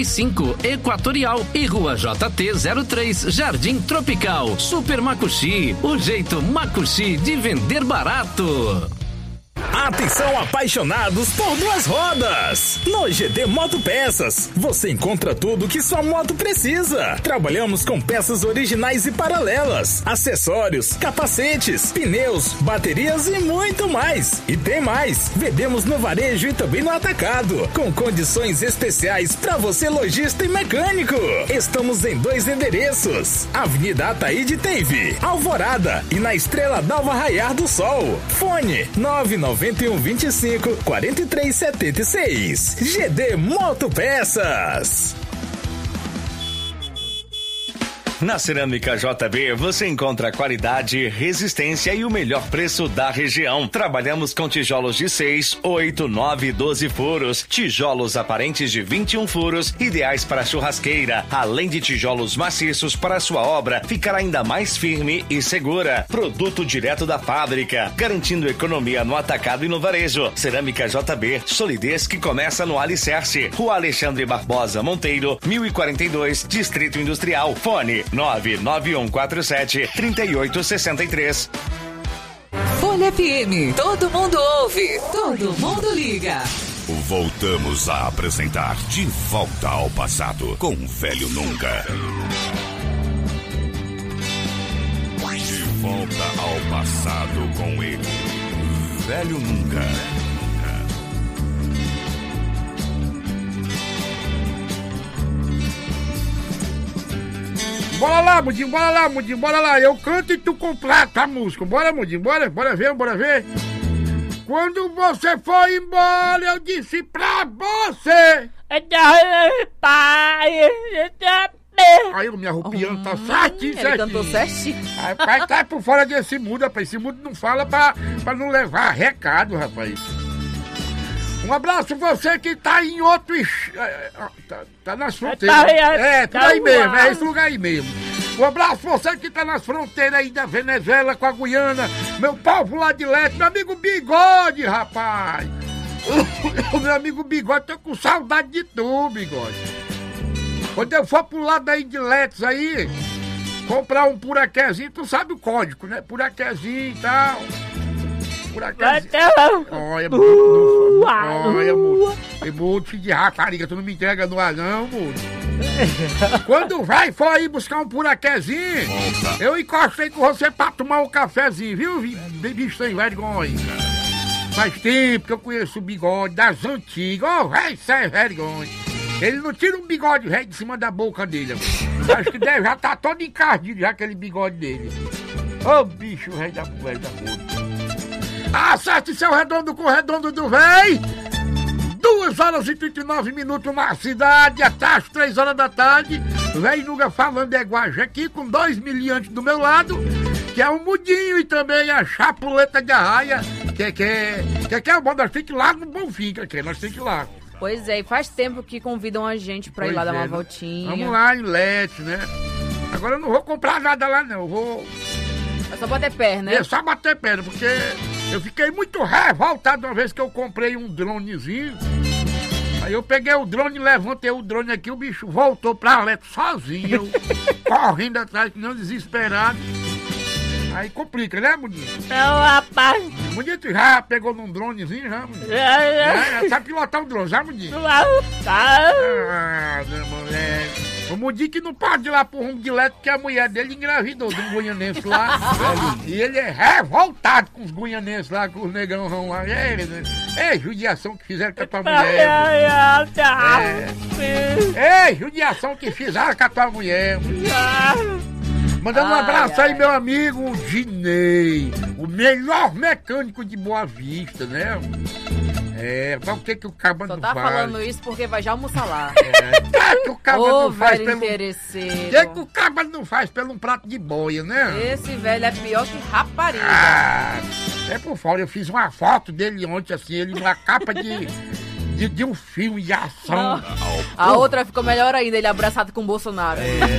5 Equatorial e Rua JT 03, Jardim Tropical. Super Macuxi, o jeito Macuxi de vender barato. Atenção, apaixonados por duas rodas! No GD Motopeças, você encontra tudo que sua moto precisa. Trabalhamos com peças originais e paralelas, acessórios, capacetes, pneus, baterias e muito mais. E tem mais! Vendemos no varejo e também no atacado, com condições especiais para você lojista e mecânico. Estamos em 2 endereços: Avenida Ataíde Teive, Alvorada, e na Estrela d'Alva Raiar do Sol. Fone 99125 4376. GD Motopeças. Na Cerâmica JB você encontra qualidade, resistência e o melhor preço da região. Trabalhamos com tijolos de 6, 8, 9 e 12 furos, tijolos aparentes de 21 furos, ideais para churrasqueira, além de tijolos maciços para sua obra ficar ainda mais firme e segura. Produto direto da fábrica, garantindo economia no atacado e no varejo. Cerâmica JB, solidez que começa no alicerce. Rua Alexandre Barbosa Monteiro, 1042, Distrito Industrial. Fone 99147-3863. Folha FM, todo mundo ouve, todo mundo liga. Voltamos a apresentar De Volta ao Passado com Velho Nunca. De volta ao passado com ele, Velho Nunca. Bora lá, Mudinho, bora lá. Eu canto e tu completa a música. Bora, Mudinho, bora ver. Quando você foi embora, eu disse pra você. Aí eu me arrupiando, tá certinho. Ele cantou certinho. Rapaz, tá por fora desse mundo, rapaz. Esse mundo não fala pra não levar recado, rapaz. Um abraço você que tá em outro... Tá nas fronteiras. Tá aí mesmo, é esse lugar aí mesmo. Um abraço você que tá nas fronteiras aí da Venezuela com a Guiana. Meu povo lá de Leste, meu amigo Bigode, rapaz. O meu amigo Bigode, tô com saudade de tu, Bigode. Quando eu for pro lado aí de Letes aí, comprar um puraquezinho, tu sabe o código, né? Puraquezinho e tal. Olha, mudo. Mudo, filho de rapariga, tu não me entrega no ar não, mudo. Quando for aí buscar um puraquezinho, eu encostei com você pra tomar um cafezinho, viu, bicho sem vergonha? Faz tempo que eu conheço o Bigode das antigas, velho, sem vergonha. Ele não tira um bigode velho de cima da boca dele. Acho que deve já tá todo encardido já aquele bigode dele. Ô, bicho velho da puta. Acerte seu redondo com o redondo do véi. 2h39 na cidade, até as 3h da tarde. Véi Nuga falando Guaja aqui com 2 miliantes do meu lado, que é o Mudinho e também a Chapuleta de Arraia, que é o bom, nós temos que ir lá no Bonfim, nós temos que ir lá. Pois é, e faz tempo que convidam a gente pra ir lá dar uma voltinha. Vamos lá em Lete, né? Agora eu não vou comprar nada lá não, eu vou... É só bater pé, né? É só bater pé, porque eu fiquei muito revoltado uma vez que eu comprei um dronezinho. Aí eu peguei o drone, levantei o drone aqui, o bicho voltou pra Lete sozinho, correndo atrás, que não desesperado. Aí complica, né, Mudinho? Não, rapaz. Mudinho, tu já pegou num dronezinho, já, Mudinho? Já sabe pilotar um drone, já, Mudinho? Ah, meu moleque. O Mudinho que não pode ir lá pro rumo de Lete, porque a mulher dele engravidou de um goianense lá. E ele é revoltado com os goianenses lá, com os negão vão lá. É judiação que fizeram com a tua mulher. Judiação que fizeram com a tua mulher. Mandando um abraço aí, meu amigo Dinei, o melhor mecânico de Boa Vista, né? Mas o que o caba não faz? Só tá falando isso porque vai já almoçar lá. Que o caba não faz pelo... interesseiro. Que o caba não faz pelo um prato de boia, né? Esse velho é pior que rapariga. É por fora, eu fiz uma foto dele ontem, assim, ele numa capa de um filme de ação. A outra ficou melhor ainda, ele abraçado com o Bolsonaro.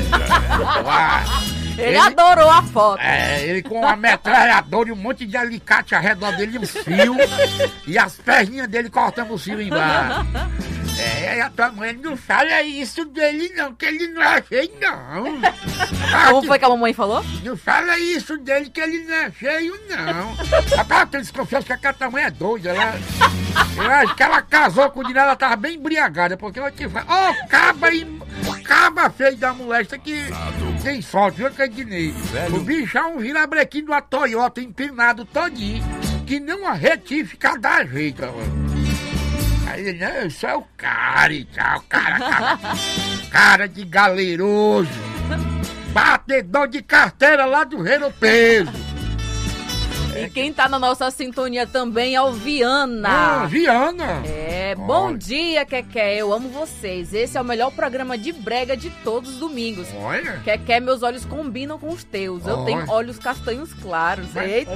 Ele adorou a foto. Ele com uma metralhadora e um monte de alicate ao redor dele, um fio, e as perninhas dele cortando o fio embaixo. A tua mãe não fala isso dele não, que ele não é feio não. Como foi que a mamãe falou? Não fala isso dele, que ele não é feio não. Rapaz, eu desconfio que a tua mãe é doida. Eu acho que ela casou com o Dinho, ela tava bem embriagada, porque ela te fala, caba feio da mulher, isso aqui tem sorte, viu, Candinei? O bicho é um virabrequinho de uma Toyota empinado todinho, que nem uma retífica dá jeito, mano. Aí ele, não, isso é o cara e tal, cara de galeroso, batedor de carteira lá do Reino Peso. E quem tá na nossa sintonia também é o Viana. Viana? Bom dia, Keké, eu amo vocês. Esse é o melhor programa de brega de todos os domingos. Olha. Keké, meus olhos combinam com os teus. Eu tenho olhos castanhos claros. Eita!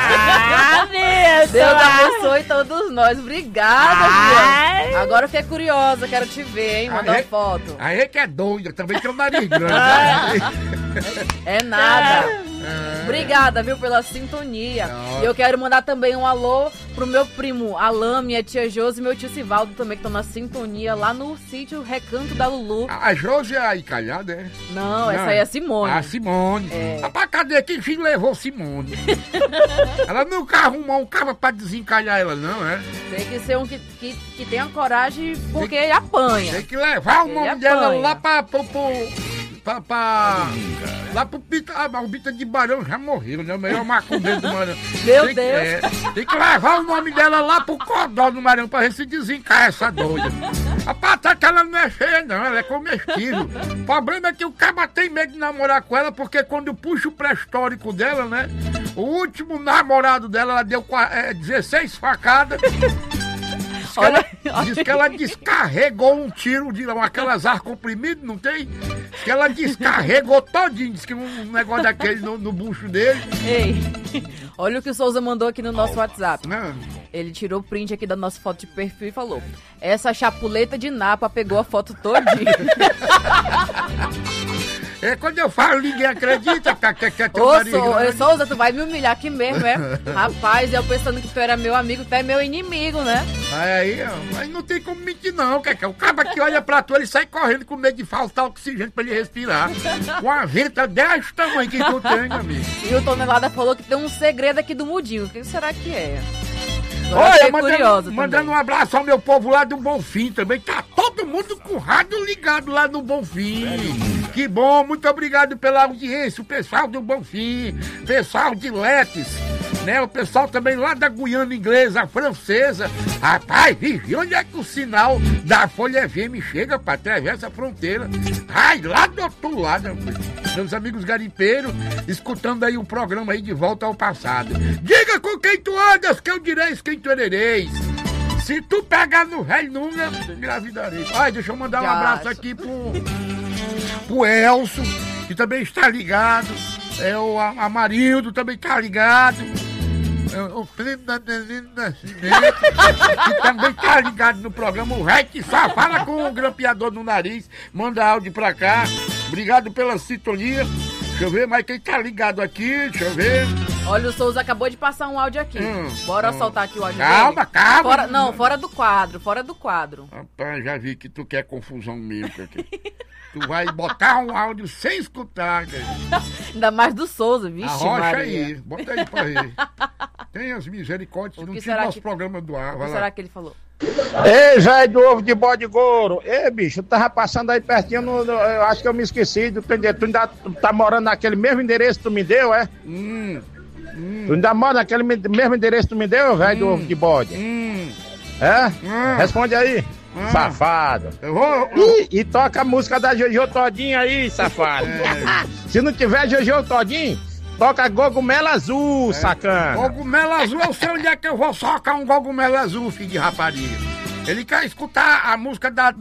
Deus abençoe todos nós. Obrigada, Viana. Agora eu fiquei curiosa, quero te ver, hein? Manda uma foto. Aí que é doida, também tem um nariz grande. É nada. Obrigada, viu, pela sintonia. E eu quero mandar também um alô pro meu primo Alain, minha tia Josi e meu tio Sivaldo também, que estão na sintonia lá no sítio Recanto da Lulu. A Josi é aí calhada, é? Não, essa aí é a Simone. A Simone. Rapaz, cadê? Que filho levou Simone? Ela nunca arrumou um cara pra desencalhar ela, não, é? Tem que ser um que tenha coragem, porque ele apanha. Tem que levar o nome dela lá lá pro Bita. O Bita de Barão já morreu, né? O melhor macumbeiro do Maranhão. Meu Deus! Tem que levar o nome dela lá pro Codó do Maranhão pra ver se desencaia essa doida. A patata ela não é feia, não, ela é comestível. O problema é que o cara tem medo de namorar com ela, porque quando puxa o pré-histórico dela, né? O último namorado dela, ela deu 16 facadas. Diz que ela descarregou um tiro de aquelas ar comprimido, não tem? Diz que ela descarregou todinho, diz que um negócio daquele no bucho dele. Ei, olha o que o Souza mandou aqui no nosso WhatsApp. Ele tirou o print aqui da nossa foto de perfil e falou: essa chapuleta de Napa pegou a foto todinha. Quando eu falo, ninguém acredita que é teu nariz. Ô, Souza, tu vai me humilhar aqui mesmo, é? Rapaz, eu pensando que tu era meu amigo, tu é meu inimigo, né? Aí não tem como mentir não, que o cara que olha pra tu, ele sai correndo com medo de faltar oxigênio pra ele respirar. Uma venta desse tamanho que tu tem, amigo. E o Tonelada falou que tem um segredo aqui do Mudinho. O que será que é? Olha, mandando um abraço ao meu povo lá do Bonfim também. Tá todo mundo com o rádio ligado lá no Bonfim. Que bom, muito obrigado pela audiência. O pessoal do Bonfim, pessoal de Letes, né? O pessoal também lá da Guiana Inglesa, francesa. Rapaz, vive, onde é que o sinal da Folha FM chega pra atravessar a fronteira? Ai, lá do outro lado, meus amigos garimpeiros, escutando aí o programa aí de Volta ao Passado. Diga com quem tu andas, que eu direi quem tu herereis. Se tu pegar no velho número, engravidarei. Ai, deixa eu mandar um abraço aqui pro Elcio, que também está ligado. O Amarildo também está ligado. O primo da Delino Nascimento, que também está ligado no programa. O velho que só fala com o grampeador no nariz. Manda áudio pra cá. Obrigado pela sintonia. Deixa eu ver mais quem tá ligado aqui. Deixa eu ver. Olha, o Souza acabou de passar um áudio aqui. Bora soltar aqui o áudio dele. Calma. Fora do quadro. Rapaz, já vi que tu quer confusão mesmo aqui. Tu vai botar um áudio sem escutar, cara. Ainda mais do Souza, vixe, Arrocha Maria. aí, bota aí pra ver. Tem as misericórdias, não tira nosso programa do ar. O que será que ele falou? Ei, velho do ovo de bode couro. Ei, bicho, eu tava passando aí pertinho, eu acho que eu me esqueci. Tu ainda tá morando naquele mesmo endereço que tu me deu, é? Tu ainda mora naquele mesmo endereço que tu me deu, velho do ovo de bode? É? Responde aí. Safado. E toca a música da Jojo Todinho aí, safado. Se não tiver Jojo Todinho, toca Gogumelo Azul, sacana. Gogumelo Azul, eu sei onde é que eu vou socar um Gogumelo Azul, filho de rapariga. Ele quer escutar a música da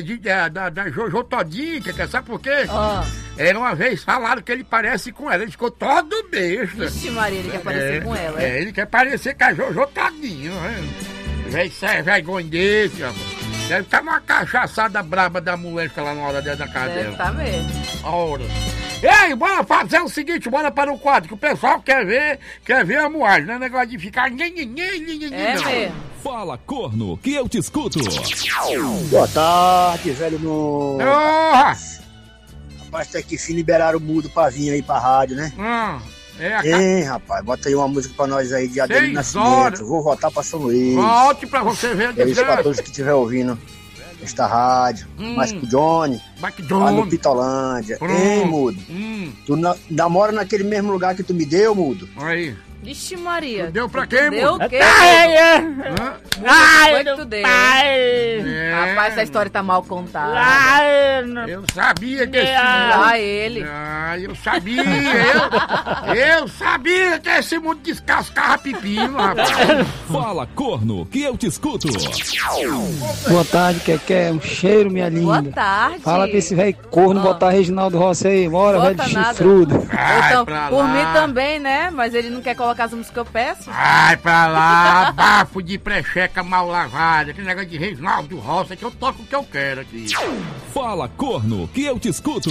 Jojo Todinho, sabe por quê? Uma vez falaram que ele parece com ela, ele ficou todo besta. Vixe Maria, ele quer parecer com ela. Ele quer parecer com a Jojo Todinho, né? Véi, sai vergonha desse, rapaz. Deve estar uma cachaçada braba da moleque lá na hora da casa dela. Deve tá mesmo. Ora. Ei, bora fazer o seguinte, bora para o quadro, que o pessoal quer ver a moagem, não é negócio de ficar... É mesmo. Fala, corno, que eu te escuto. Boa tarde, velho no... Rapaz, até que fim liberaram o mudo pra vir aí pra rádio, né? Rapaz, bota aí uma música pra nós aí de Adelino Nascimento. Vou voltar pra São Luís. Volte pra você ver. É isso pra todos que estiver ouvindo esta rádio. Mais pro Johnny. Lá no Pitolândia. Ei, mudo. Tu namora naquele mesmo lugar que tu me deu, mudo? Aí. Vixe Maria. Tu deu pra quem, deu mudo? O quê? Foi que tu deu. Rapaz, essa história tá mal contada. Eu sabia que esse ele. Eu sabia. Eu sabia que esse mundo descascava pepino, rapaz. Fala, corno, que eu te escuto. Boa tarde, Keké. Um cheiro, minha linda. Boa tarde. Fala pra esse velho corno botar Reginaldo Rossi aí. Bora, velho de chifrudo. Então, por mim também, né? Mas ele não quer colocar as músicas que eu peço. Vai pra lá, bafo de precheca mal lavada. Aquele negócio de Reginaldo Rossi que eu toco o que eu quero aqui. Fala, corno, que eu te escuto.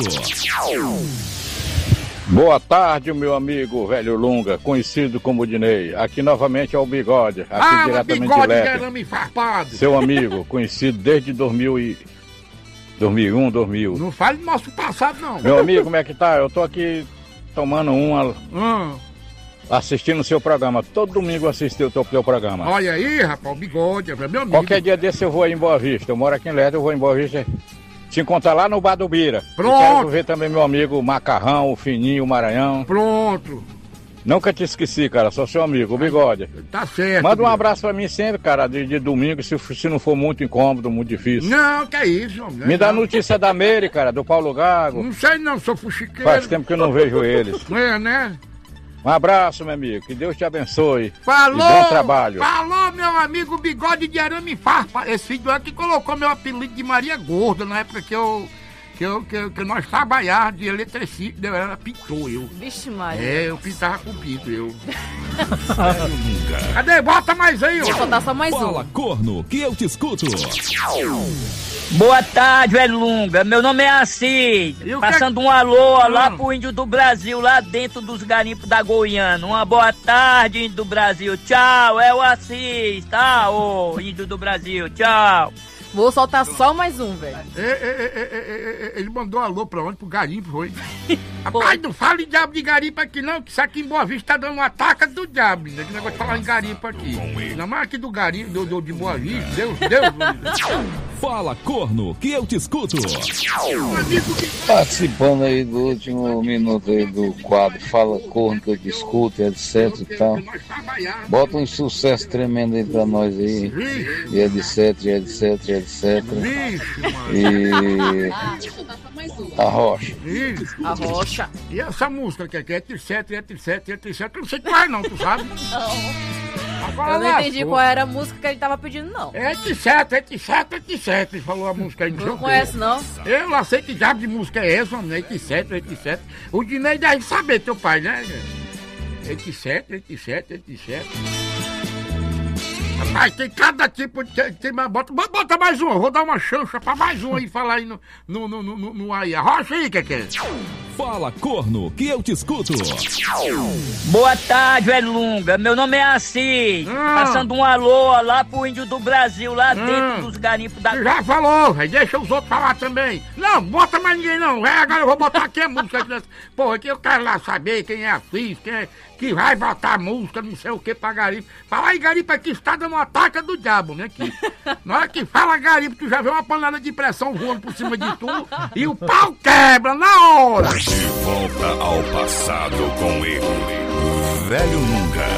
Boa tarde, meu amigo velho Lunga, conhecido como Dinei. Aqui novamente é o Bigode, aqui diretamente Bigode de de arame farpado. Seu amigo, conhecido desde 2001, 2000. Não fale do nosso passado, não. Meu amigo, como é que tá? Eu tô aqui tomando assistindo o seu programa. Todo domingo eu assisti o teu programa. Olha aí, rapaz, o Bigode, é meu amigo. Qualquer dia desse eu vou aí em Boa Vista. Eu moro aqui em Lerdo, eu vou em Boa Vista. Te encontrar lá no Bar do Bira. Pronto. E quero ver também meu amigo Macarrão, o Fininho, o Maranhão. Pronto. Nunca te esqueci, cara. Sou seu amigo, o Bigode. Tá certo. Manda um abraço pra mim sempre, cara, de domingo, se não for muito incômodo, muito difícil. Não, que é isso, homem. Me dá notícia da Meire, cara, do Paulo Gago. Não sei não, sou fuxiqueiro. Faz tempo que eu não vejo eles. É, né? Um abraço, meu amigo. Que Deus te abençoe. Falou! E bom trabalho. Falou, meu amigo Bigode de arame farpa. Esse filho é que colocou meu apelido de Maria Gorda na época que nós trabalhávamos de eletricista. Eu era pintor, eu. Vixe, Maria. Eu pintava com pinto, eu. Cadê? Bota mais aí, ó. Vou botar só mais Fala, corno, que eu te escuto. Boa tarde, velho Lunga. Meu nome é Assis. Passando um alô lá pro Índio do Brasil, lá dentro dos garimpos da Goiânia. Uma boa tarde, Índio do Brasil. Tchau, é o Assis, tá? Ô, Índio do Brasil, tchau. Vou soltar só mais um, velho. Ele mandou alô pra onde? Pro garimpo, foi? Rapaz, não fala em diabo de garimpo aqui não, que isso aqui em Boa Vista tá dando uma ataca do diabo, né? Que negócio de falar em garimpo aqui. Não, mas aqui do garimpo, de Boa Vista, Deus. Fala, corno, que eu te escuto. Participando aí do último minuto aí do quadro Fala, corno, que eu te escuto, etc e tal. Bota um sucesso tremendo aí pra nós aí. E etc. E a Rocha. A Rocha. E essa música que é etc. Eu não sei qual é não, tu sabe? Agora eu não entendi qual era a música que ele tava pedindo, não. Etc. Ele falou a música aí. Não conhece, não? Eu não sei que diabo de música é essa, né? Etc. O Dinei deve saber, teu pai, né? Etc. Rapaz, tem cada tipo de... Bota mais um, vou dar uma chancha pra mais um aí falar aí no aí. Arrocha aí, que é? Fala, corno, que eu te escuto. Boa tarde, velho Lunga. Meu nome é Assis. Passando um alô lá pro Índio do Brasil, lá dentro dos garimpos da... Já falou, velho. Deixa os outros falar também. Não, bota mais ninguém não. Agora eu vou botar aqui a música. Porra, aqui eu quero lá saber quem é Assis, quem é... que vai botar música, não sei o que pra garimpo. Falar em garimpo aqui está dando uma ataca do diabo, né? Que, na hora que fala garimpo, tu já vê uma panela de pressão voando por cima de tu e o pau quebra na hora. De volta ao passado com ele, Velho Lunga.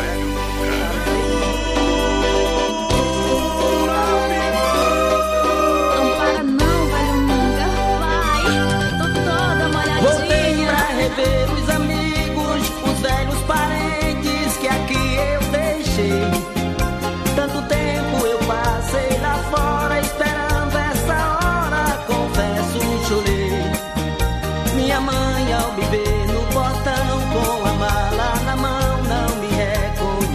Não para não, Velho Lunga, vai, tô toda molhadinha. Voltei pra rever os amigos, os velhos parentes que aqui eu deixei. Tanto tempo eu passei lá fora esperando essa hora, confesso, chorei. Minha mãe ao me ver no portão com a mala na mão não me reconheceu.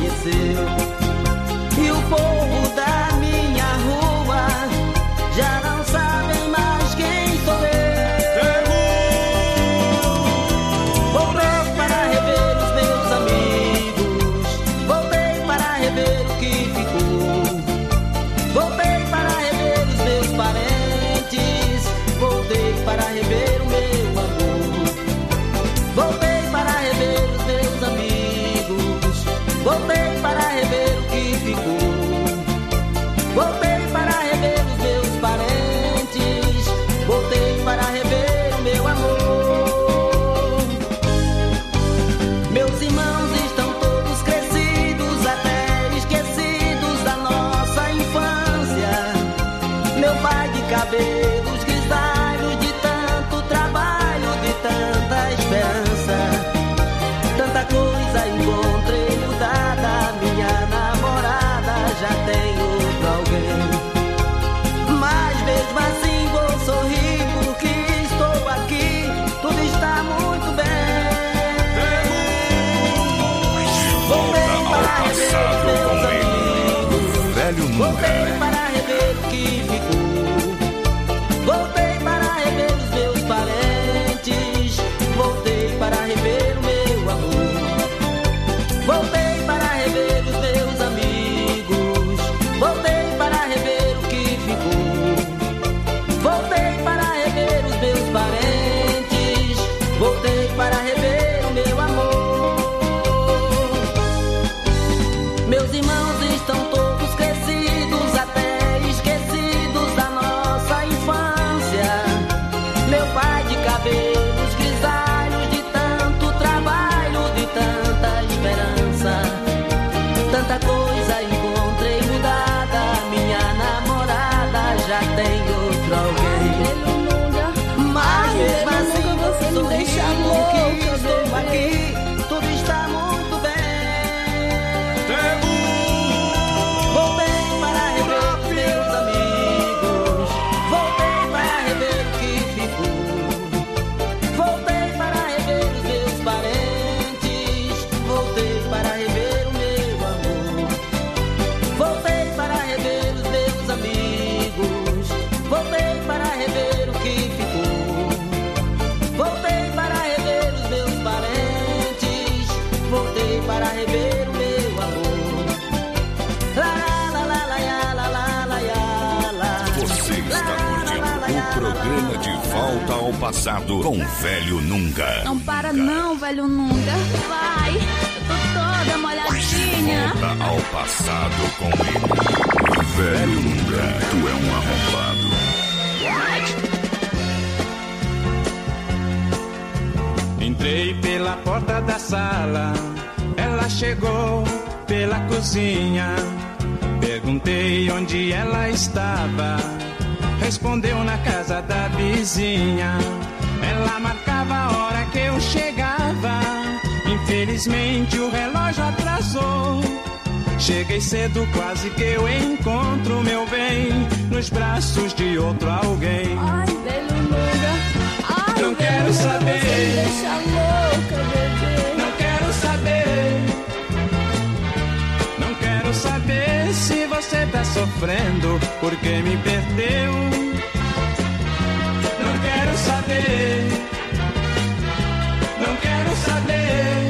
volta ao passado com Velho Nunca. Não para não, velho nunca. Vai, eu tô toda molhadinha. De volta ao passado com ele. Velho Nunca, tu é um arrombado. Entrei pela porta da sala, ela chegou pela cozinha. Perguntei onde ela estava, respondeu na casa da vizinha. Ela marcava a hora que eu chegava, infelizmente o relógio atrasou. Cheguei cedo, quase que eu encontro meu bem nos braços de outro alguém. Ai, velho nunca. Ai, não quero saber. Você me deixa louca, bebê. Não quero saber. Não quero saber se você tá sofrendo porque me perdeu. Não quero saber. Não quero saber.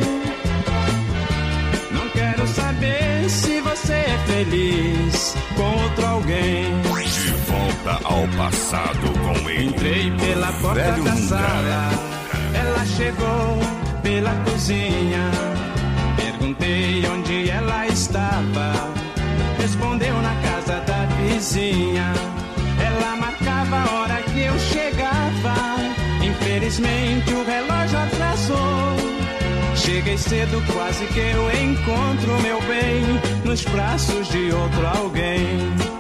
Não quero saber se você é feliz com outro alguém. De volta ao passado com ele. Entrei pela porta Velho da Nunca. sala, ela chegou pela cozinha. Perguntei onde ela estava, respondeu na casa da vizinha. Ela marcava a hora que eu chegava, infelizmente o relógio atrasou. Cheguei cedo, quase que eu encontro meu bem nos braços de outro alguém.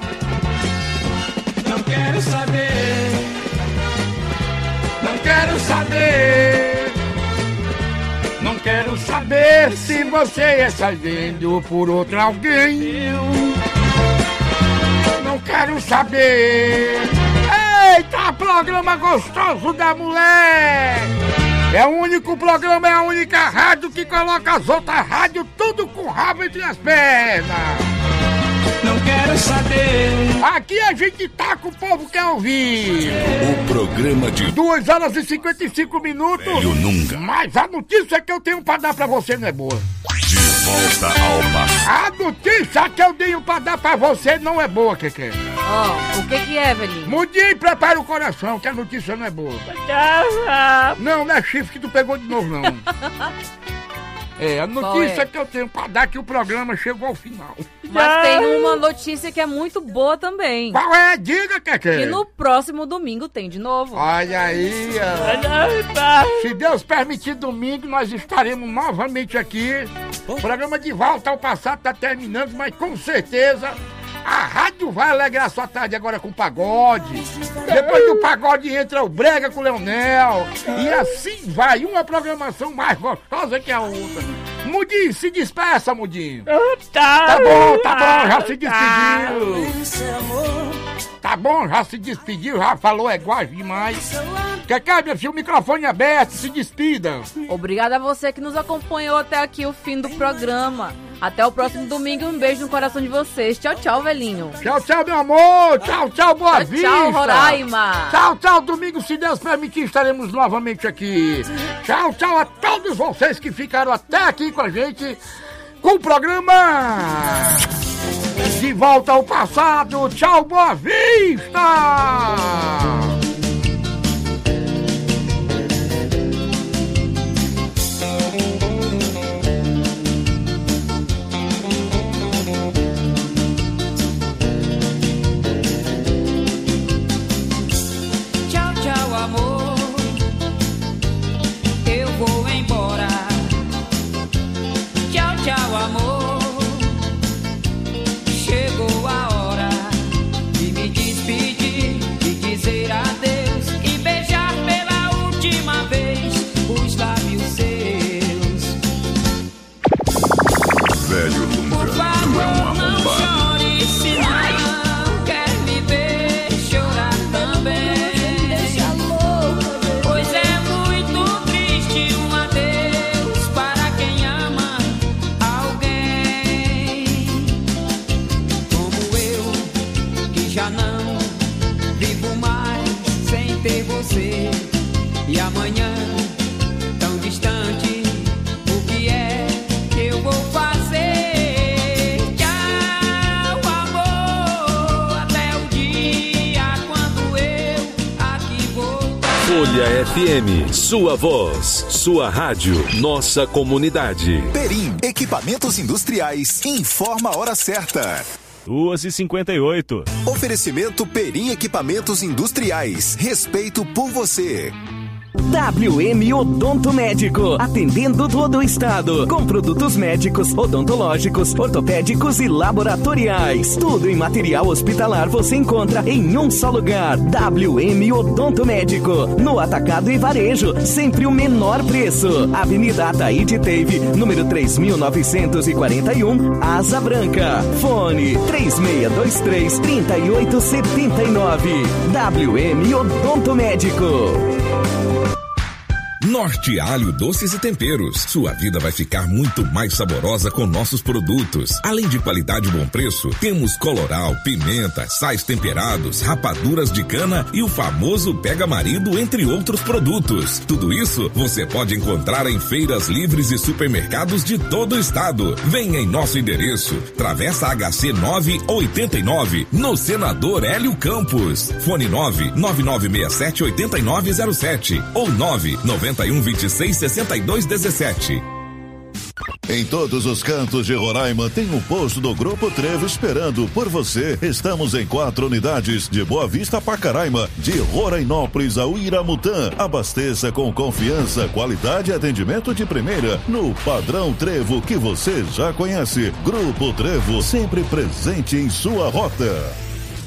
Não quero saber. Não quero saber. Não quero saber se você está vendo por outro alguém. Não quero saber. Eita, programa gostoso da mulher! É o único programa, é a única rádio que coloca as outras rádios tudo com rabo entre as pernas. Não quero saber. Aqui a gente tá com o povo quer ouvir. O programa de 2 horas e 55 minutos. Velho Nunca. Mas a notícia que eu tenho pra dar pra você não é boa. De volta ao passado. A notícia que eu tenho pra dar pra você não é boa, Keke. Ó, o que é, velhinho? Mudinho, prepara o coração, que a notícia não é boa. Não é chifre que tu pegou de novo, não. É, a notícia que eu tenho pra dar que o programa chegou ao final. Mas tem uma notícia que é muito boa também. Qual é? Diga, Keke. Que no próximo domingo tem de novo. Olha aí, ó. Se Deus permitir, domingo nós estaremos novamente aqui. O programa de volta ao passado tá terminando, mas com certeza a rádio vai alegrar sua tarde agora com pagode. Depois do pagode entra o Brega com o Leonel. E assim vai, uma programação mais gostosa que a outra. Mudinho, se despeça, Mudinho. Tá bom, já se despediu. Tá bom, já se despediu, já falou igual demais. Cacá, meu filho, o microfone aberto, se despida. Obrigada a você que nos acompanhou até aqui o fim do programa. Até o próximo domingo, um beijo no coração de vocês. Tchau, tchau, velhinho. Tchau, tchau, meu amor. Tchau, tchau, Boa Vista. Tchau, Roraima. Tchau, tchau, domingo, se Deus permitir, estaremos novamente aqui. Tchau, tchau a todos vocês que ficaram até aqui com a gente, com o programa De Volta ao Passado. Tchau, Boa Vista. E amanhã, tão distante, o que é que eu vou fazer? Tchau, amor, até o dia quando eu aqui vou. Folha FM, sua voz, sua rádio, nossa comunidade. Perim, equipamentos industriais, informa a hora certa. 2h58. Oferecimento Perim Equipamentos Industriais. Respeito por você. WM Odonto Médico, atendendo todo o estado, com produtos médicos, odontológicos, ortopédicos e laboratoriais. Tudo em material hospitalar você encontra em um só lugar. WM Odonto Médico, no atacado e varejo, sempre o menor preço. Avenida Ataíde Teve, número 3941, Asa Branca. Fone 3623-3879. WM Odonto Médico. Norte Alho Doces e Temperos. Sua vida vai ficar muito mais saborosa com nossos produtos. Além de qualidade e bom preço, temos colorau, pimenta, sais temperados, rapaduras de cana e o famoso Pega Marido, entre outros produtos. Tudo isso você pode encontrar em feiras livres e supermercados de todo o estado. Venha em nosso endereço, Travessa HC 989, no Senador Hélio Campos. Fone 99967-8907 ou 99126-6217. Em todos os cantos de Roraima tem um posto do Grupo Trevo esperando por você. Estamos em 4 unidades, de Boa Vista a Pacaraima, de Rorainópolis a Uiramutã. Abasteça com confiança, qualidade e atendimento de primeira no padrão Trevo que você já conhece. Grupo Trevo, sempre presente em sua rota.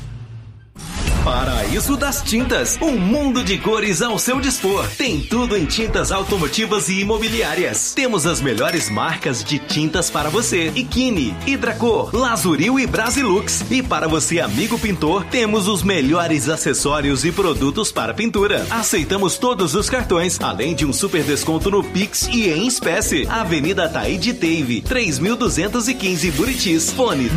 Paraíso das Tintas, um mundo de cores ao seu dispor. Tem tudo em tintas automotivas e imobiliárias. Temos as melhores marcas de tintas para você: Ikine, Hidracor, Lazuril e Brasilux. E para você, amigo pintor, temos os melhores acessórios e produtos para pintura. Aceitamos todos os cartões, além de um super desconto no Pix e em espécie. Avenida Ataíde Teve, 3215 Buritis. Fone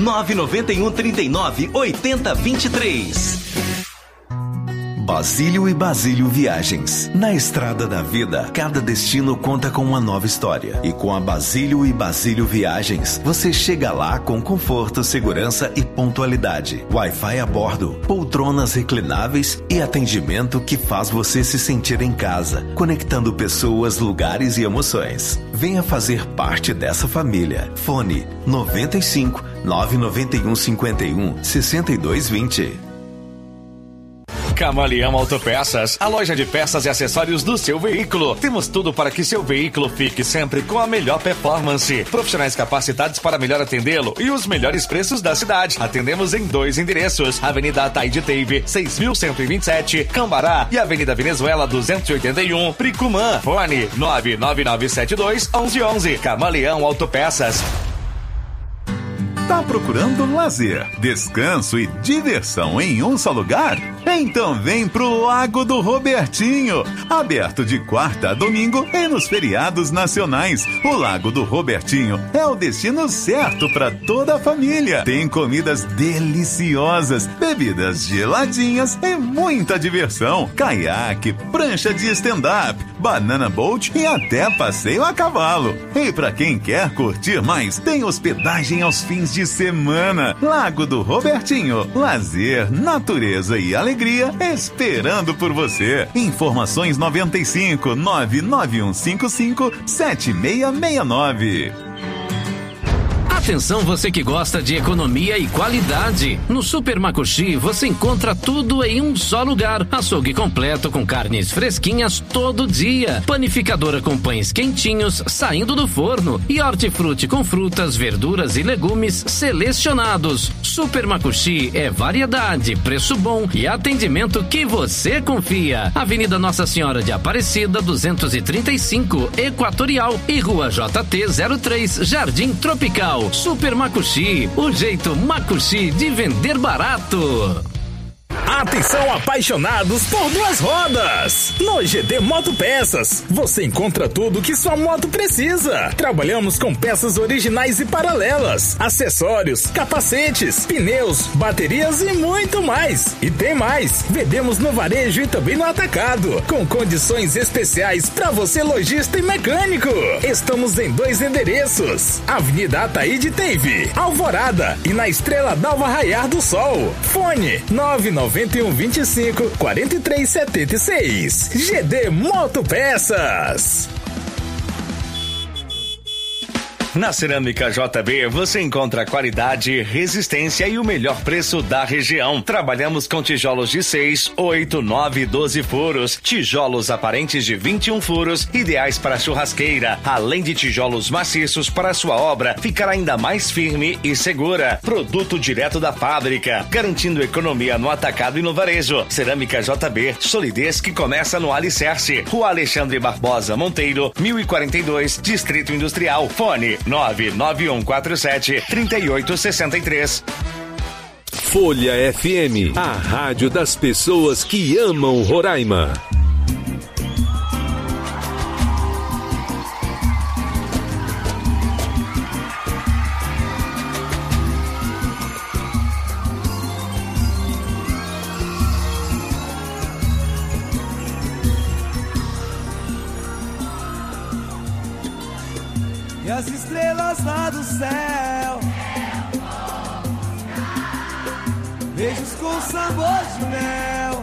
99139-8023. Basílio e Basílio Viagens. Na estrada da vida, cada destino conta com uma nova história. E com a Basílio e Basílio Viagens, você chega lá com conforto, segurança e pontualidade. Wi-Fi a bordo, poltronas reclináveis e atendimento que faz você se sentir em casa, conectando pessoas, lugares e emoções. Venha fazer parte dessa família. Fone 95 991 51 6220. Camaleão Autopeças, a loja de peças e acessórios do seu veículo. Temos tudo para que seu veículo fique sempre com a melhor performance. Profissionais capacitados para melhor atendê-lo e os melhores preços da cidade. Atendemos em 2 endereços: Avenida Ataíde Teve, 6127, Cambará, e Avenida Venezuela 281, Pricumã. Fone 99972-1111. Camaleão Autopeças. Tá procurando lazer, descanso e diversão em um só lugar? Então vem pro Lago do Robertinho, aberto de quarta a domingo e nos feriados nacionais. O Lago do Robertinho é o destino certo para toda a família. Tem comidas deliciosas, bebidas geladinhas e muita diversão. Caiaque, prancha de stand-up, banana boat e até passeio a cavalo. E para quem quer curtir mais, tem hospedagem aos fins de semana. Lago do Robertinho, lazer, natureza e alegria esperando por você. Informações 95 99155 7669. Atenção, você que gosta de economia e qualidade. No Super Macuxi você encontra tudo em um só lugar. Açougue completo com carnes fresquinhas todo dia. Panificadora com pães quentinhos saindo do forno. E hortifruti com frutas, verduras e legumes selecionados. Super Macuxi é variedade, preço bom e atendimento que você confia. Avenida Nossa Senhora de Aparecida 235, Equatorial, e Rua JT 03, Jardim Tropical. Super Macuxi, o jeito Macuxi de vender barato. Atenção, apaixonados por 2 rodas! No GD Moto Peças, você encontra tudo que sua moto precisa. Trabalhamos com peças originais e paralelas, acessórios, capacetes, pneus, baterias e muito mais. E tem mais! Vendemos no varejo e também no atacado, com condições especiais para você, lojista e mecânico. Estamos em 2 endereços: Avenida Ataíde Teve, Alvorada, e na Estrela d'Alva Raiar do Sol. Fone 991 9125 4376. GD Motopeças. Na Cerâmica JB você encontra qualidade, resistência e o melhor preço da região. Trabalhamos com tijolos de 6, 8, 9 e 12 furos, tijolos aparentes de 21 furos, ideais para churrasqueira, além de tijolos maciços para sua obra ficar ainda mais firme e segura. Produto direto da fábrica, garantindo economia no atacado e no varejo. Cerâmica JB, solidez que começa no alicerce. Rua Alexandre Barbosa Monteiro, 1042, Distrito Industrial. Fone 99147-3863. Folha FM, a rádio das pessoas que amam Roraima. E as estrelas lá do céu, beijos com sabor de mel,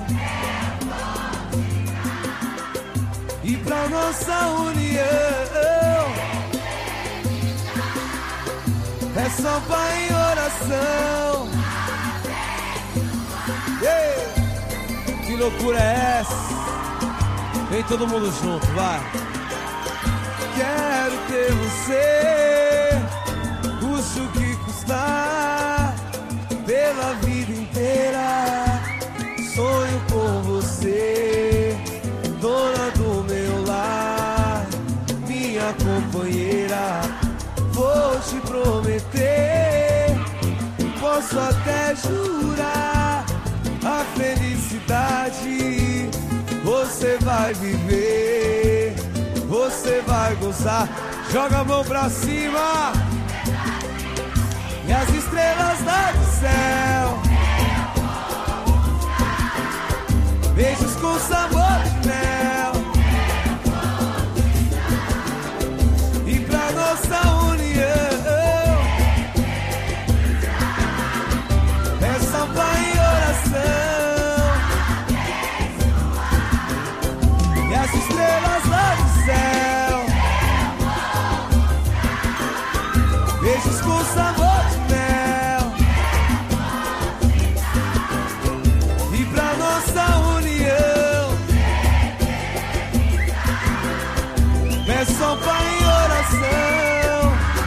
e pra nossa união é só pai em oração. Yeah. Que loucura é essa? Vem todo mundo junto, vai. Quero ter você, custe o que custar, pela vida inteira. Sonho com você, dona do meu lar, minha companheira. Vou te prometer, posso até jurar, a felicidade você vai viver. Você vai gozar, joga a mão pra cima. E as estrelas lá do céu, beijos com sabor de mel, e pra nossa união é só pai em oração. E as estrelas lá do céu, beijos com sabor de mel, e pra nossa união é só pai em oração.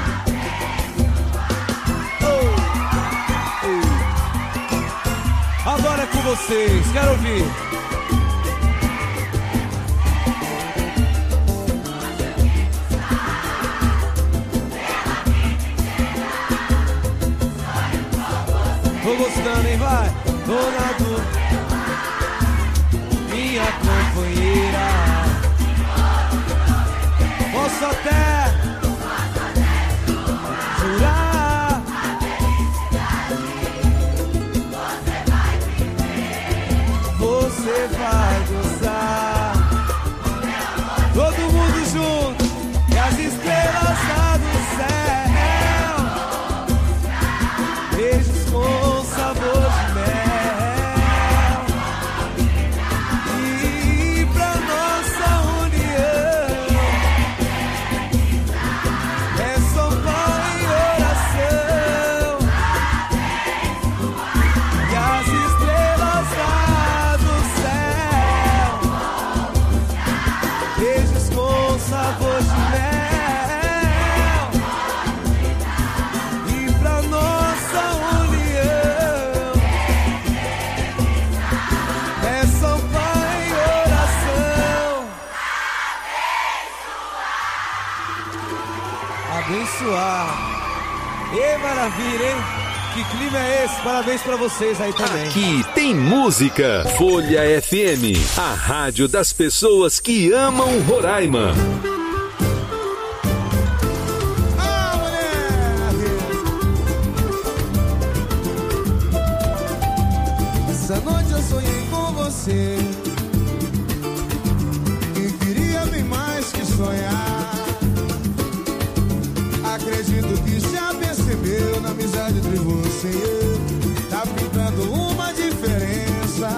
Agora é com vocês, quero ouvir. Tô gostando, hein, vai. Dona do minha companheira, posso até jurar, você vai gozar. Todo mundo junto, e as estrelas lá do céu, beijos com sabor de mel, e pra nossa união é só pão em oração. E as estrelas lá do céu, beijos com sabor de mel, e pra nossa união é só pai em oração. Abençoar. Ê, maravilha, hein? Que clima é esse? Parabéns pra vocês aí também. Aqui tem música. Folha FM, a rádio das pessoas que amam Roraima. Essa noite eu sonhei com você e queria bem mais que sonhar. Acredito que já percebeu na amizade entre você e eu. Tá pintando uma diferença.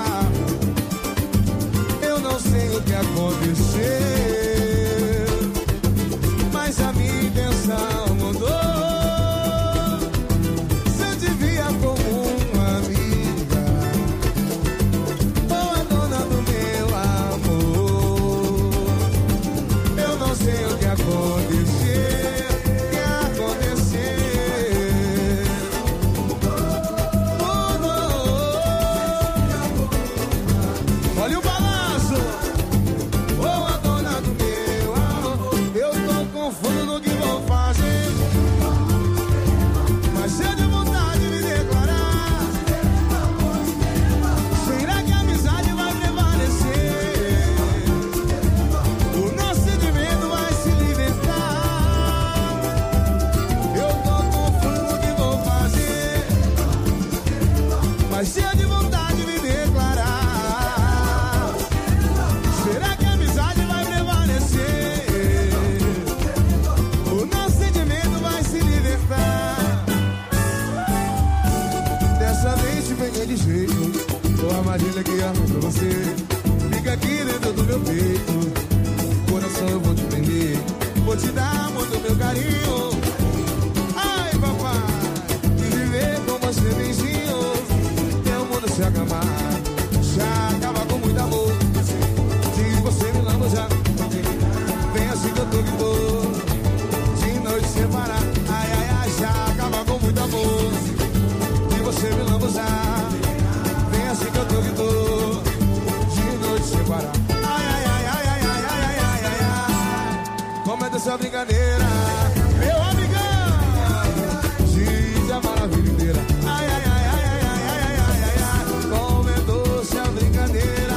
ruim pra você. Fica aqui dentro do meu peito, coração eu vou te prender, vou te dar muito meu carinho. Ai, papai, e viver com você beijinho, teu mundo se acamar, já acaba com muito amor. Se você me lama já, vem assim que eu tô que tô, de noite separar. Ai, ai, ai, já acaba com muito amor. Se você me lama já, vem assim que eu tô que tô, de noite separar. Ai, ai, ai, ai, ai, ai, ai, ai, ai, ai, ai. Comenta essa brincadeira, meu amigão, diz a maravilha inteira. Ai, ai, ai, ai, ai, ai, ai, ai, ai, ai. Comentou-se a brincadeira,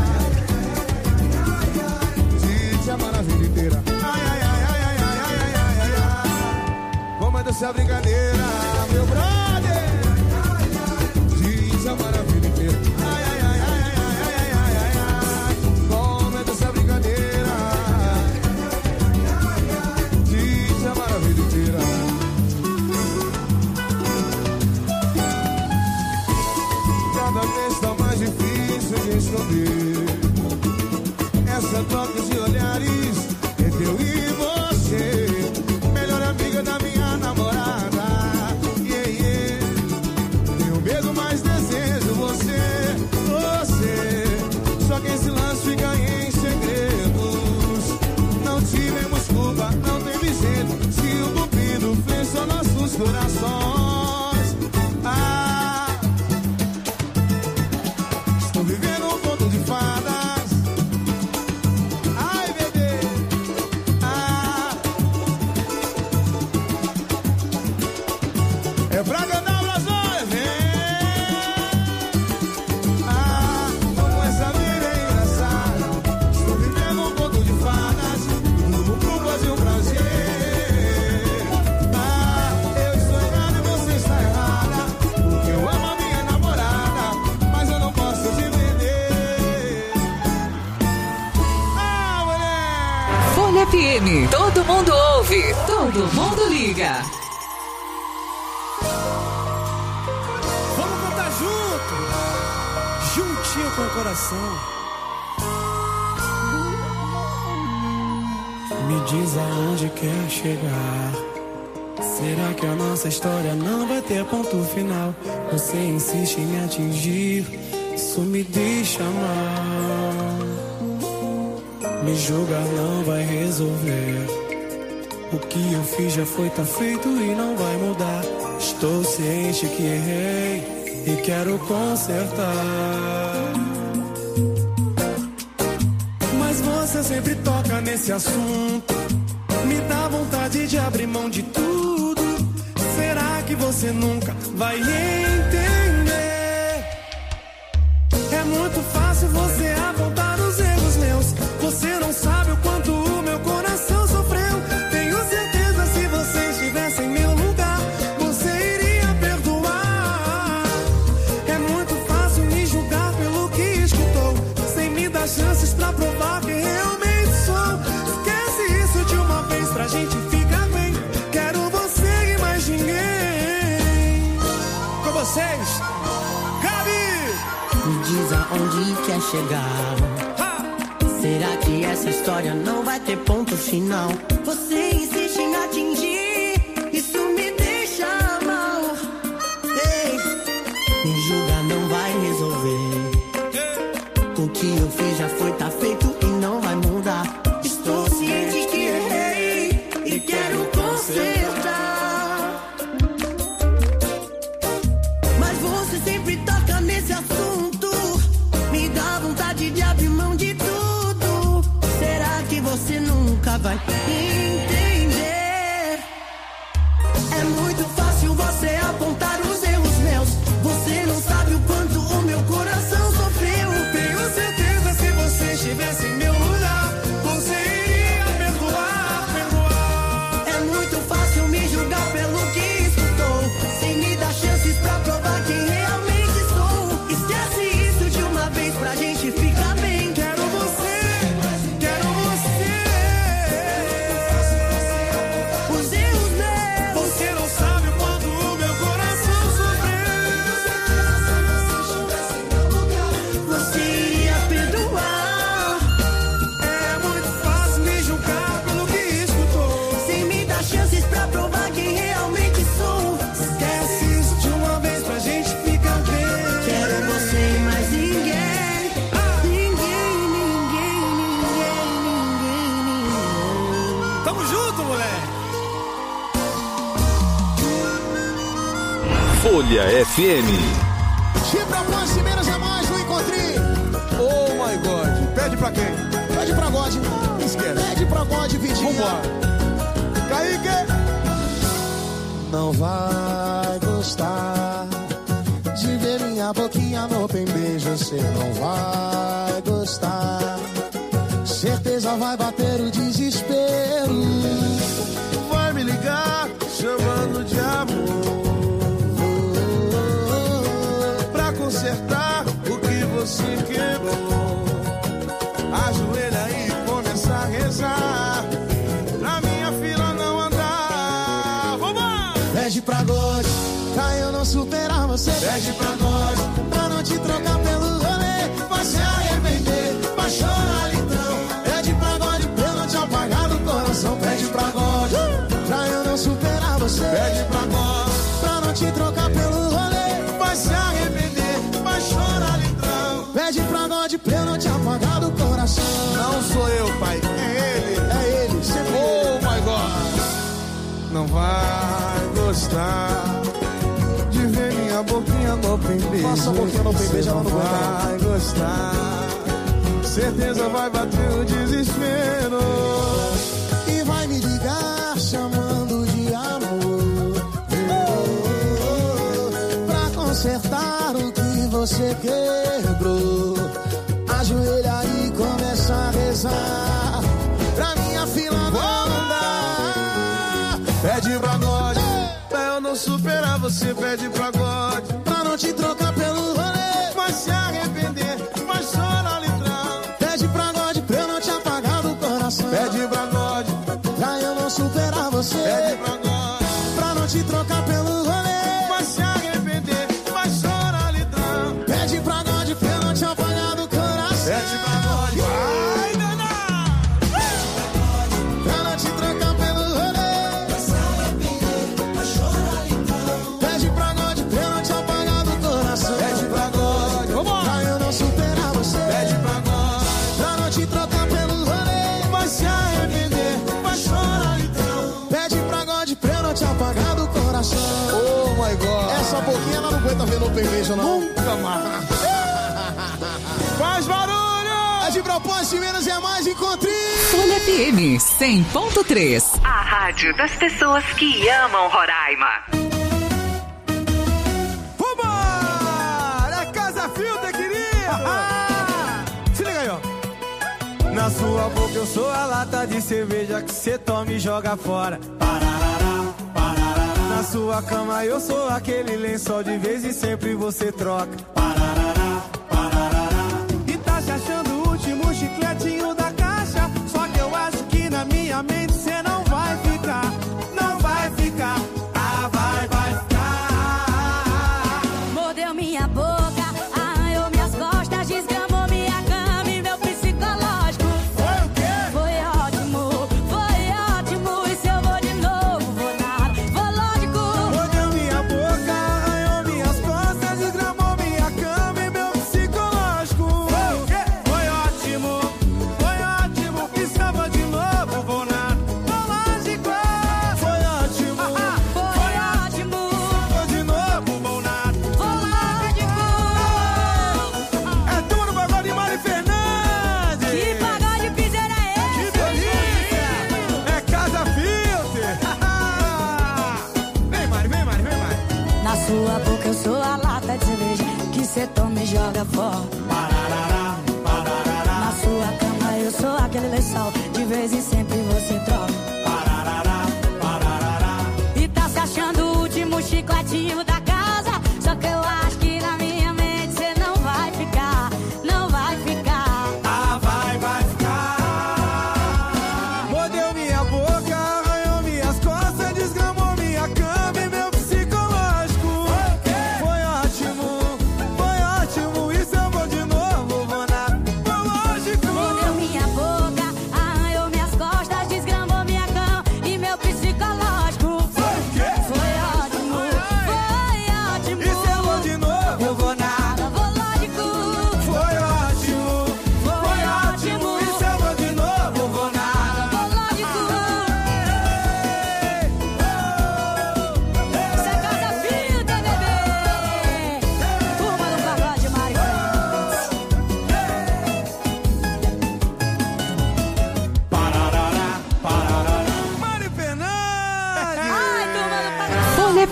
diz a maravilha inteira. Ai, ai, ai, ai, ai, ai, ai, ai, ai, ai. Comenta-se a brincadeira, meu brother, diz a maravilha inteira. Ai, ai, ai, ai, ai, ai, ai, ai, ai. Comenta-se a brincadeira, diz a maravilha inteira. Cada vez tá mais difícil de esconder essa troca de olhares entre eu e você, melhor amiga da minha namorada. Yeah, yeah. Tenho medo, mas desejo você. Só que esse lance fica em segredos. Não tivemos culpa, não teve jeito. Se o cupido fez só nossos corações. Ah, estou vivendo um conto de fadas. Ai, bebê. Ah, é pra cantar pras olhas, vem. Ah, como essa vida é engraçada. Estou vivendo um conto de fadas, tudo por fazer um prazer. Ah, eu estou errado e você está errada, porque eu amo a minha namorada, mas eu não posso te perder. Ah, mulher! Folha FM, todo mundo ouve, todo mundo liga. Vamos cantar junto, juntinho com o coração. Me diz aonde quer chegar. Será que a nossa história não vai ter ponto final? Você insiste em me atingir, isso me deixa mal. Me julgar não vai resolver. O que eu fiz já foi, tá feito e não vai mudar. Estou ciente que errei e quero consertar. Mas você sempre toca nesse assunto, me dá vontade de abrir mão de tudo. Será que você nunca vai entender? É muito fácil você apontar os erros meus. Você não sabe o quanto o meu coração sofreu. Tenho certeza, se você estivesse em meu lugar, você iria perdoar. É muito fácil me julgar pelo que escutou, sem me dar chances pra provar que realmente sou. Esquece isso de uma vez pra gente ficar bem. Quero você e mais ninguém. Com vocês, Gabi! Me diz aonde quer chegar. Será que essa história não vai ter ponto final? Você insiste em atingir, isso me deixa mal. Ei, me julgar não vai resolver. O que eu fiz já foi, tá feito e não vai mudar. Estou ciente que errei e quero consertar. Mas você sempre toca nesse assunto, me dá vontade de abrir mão de tudo. Você nunca vai entender. É muito fácil você apontar os erros meus. Você não sabe o quanto o meu coração sofreu. Tenho certeza, se você estivesse em meu lugar, você iria perdoar. É muito fácil me julgar pelo que escutou, sem me dar chances pra provar quem realmente sou. Esquece isso de uma vez pra gente ficar bem. Quero você. junto, moleque. Folha FM. Te propõe-se menos é mais no encontrinho. Oh my God. Pede pra quem? Pede pra God. Esquece. Pede pra God, Vidinha. Vambora. Kaique. Não vai gostar de ver minha boquinha no beijo. Você não vai gostar. Certeza vai bater o desespero. Vai me ligar chamando de amor. Consertar o que você quebrou. Ajoelha aí e começa a rezar pra minha fila não andar. Vamos! Pede pra God, pra eu não superar você. Pede pra God, pra não te trocar pelo rolê. Vai se arrepender, vai chorar então. Pede pra God, pra eu não te apagar do coração. Pede pra God, pra eu não superar você. Pede pra God, pra não te trocar pelo rolê. Vai se arrepender, chora litrão. Pede pra God pra eu não te apagar do coração. Não sou eu, pai, é ele, sempre oh my God. Não vai gostar de ver minha boquinha no beijo. Passa a boquinha no beijo, ela não vai gostar. Certeza vai bater o desespero. E vai me ligar chamando de amor. Pra consertar o que você quebrou. Ajoelha aí e começa a rezar pra minha fila não andar. Pede pra God, pra eu não superar você. Pede pra God, pra não te trocar pelo rolê. Vai se arrepender, vai chorar litrão. Pede pra God, pra eu não te apagar do coração. Pede pra God, pra eu não superar você. Pede pra God, pra não te trocar pelo rolê. Vai se arrepender, vai chorar litrão. Pede pra God, pra eu não te apagar do coração. Pede pra God, vai danar. Pra não te trocar pelo rolê. Vai se arrepender, vai chorar litrão. Pede pra God, pra eu não te apagar do coração. Pede pra God, pra eu não superar você. Pede pra God, pra não te trocar pelo rolê. Vai se arrepender, vai chorar litrão. Pede pra God, pra eu não te apagar do coração. Oh my God. Essa boquinha ela não aguenta ver no beijo, não. Nunca mais. Faz barulho! É de propósito, menos é mais, encontrinho. Folha FM 100.3. A rádio das pessoas que amam Roraima. Vambora! É Casa Filter, querido! Se liga aí, ó. Na sua boca eu sou a lata de cerveja que cê toma e joga fora. Parará, parará. Na sua cama eu sou aquele lençol de vez e sempre você troca. Parará, parará. E tá se achando o último chicletinho da caixa. Só que eu acho que na minha mente cê não vai ficar. Não vai ficar. Ah, vai ficar. Mordeu minha boca, arranhou minhas costas, desgramou minha cama e meu psicológico. Foi o quê? Foi ótimo, e se eu vou de novo, vou nada, vou lógico. Mordeu minha boca, arranhou minhas costas, desgramou minha cama e meu psicológico. Foi o quê? Foi ótimo, e se eu vou de novo, vou nada, vou lógico. Foi ótimo, vou de novo, vou nada, vou lógico. É turma do pagode de Mari Fernandes. Que pagode piseira é esse? Que delícia! É Casa Filter. Vem Mari. Na sua boca eu sou a lata de cerveja que cê toma e joga fora. Parará, parará. Na sua cama eu sou aquele lençol, de vez em sempre você troca. Parará, parará. E tá se achando o último chicletinho da casa. Só que eu acho que na minha mente cê não vai ficar. Não vai ficar. Ah, vai ficar. Mordeu minha boca, arranhou minhas costas, desgramou minha cama e meu psicológico. Foi ótimo, e se eu vou de novo, vou nada, vou lógico. Mordeu minha boca, arranhou minhas costas, desgramou minha cama e meu psicológico. Foi o quê? Foi ótimo,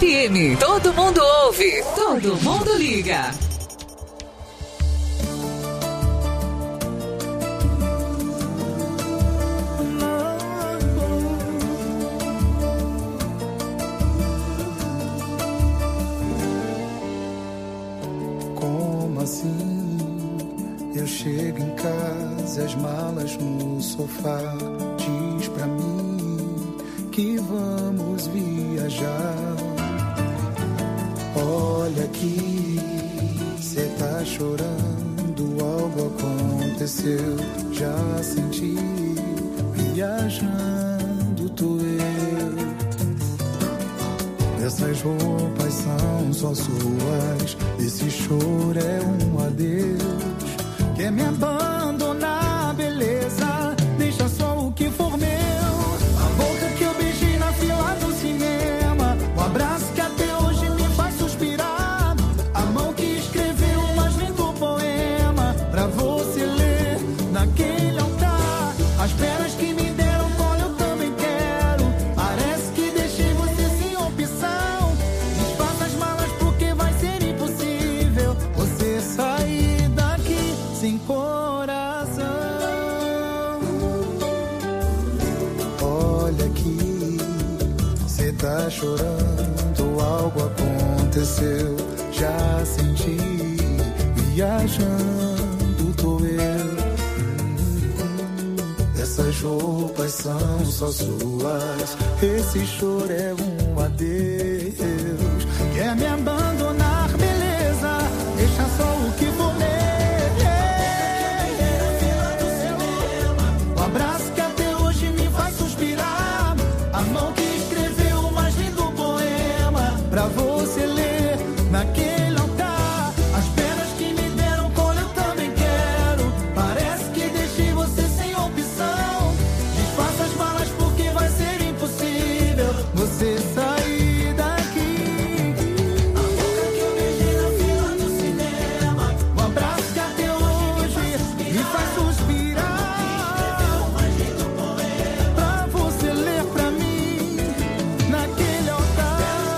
FM. Todo mundo ouve, todo mundo liga. Assim, eu chego em casa, as malas no sofá. Diz pra mim que vamos viajar. Olha aqui, cê tá chorando, algo aconteceu. Já senti, viajando tô eu. Essas roupas são só suas, esse choro é um adeus. Quer me abandonar, beleza, deixa só o que for meu. A boca que eu beijei na fila do cinema, o abraço que até hoje me faz suspirar, a mão que escreveu o mais lindo poema pra você ler naquele altar. As pernas que me deram colo eu também quero, parece que deixei você sem opção. Desfaça as malas porque vai ser impossível você sair daqui sem coração. Olha aqui, cê tá chorando, algo aconteceu. Já senti, viajando tô eu. Essas roupas são só suas, esse choro é um adeus. Quer me abandonar, beleza, deixa só o que for meu. O abraço que até hoje me faz suspirar, a mão que escreveu o mais lindo poema pra você ler naquele altar. As pernas que me deram colo eu também quero, parece que deixei você sem opção. Desfaça as malas porque vai ser impossível você sair daqui. A boca que eu beijei na fila do cinema, o abraço que até hoje me faz suspirar, pra você ler pra mim naquele altar.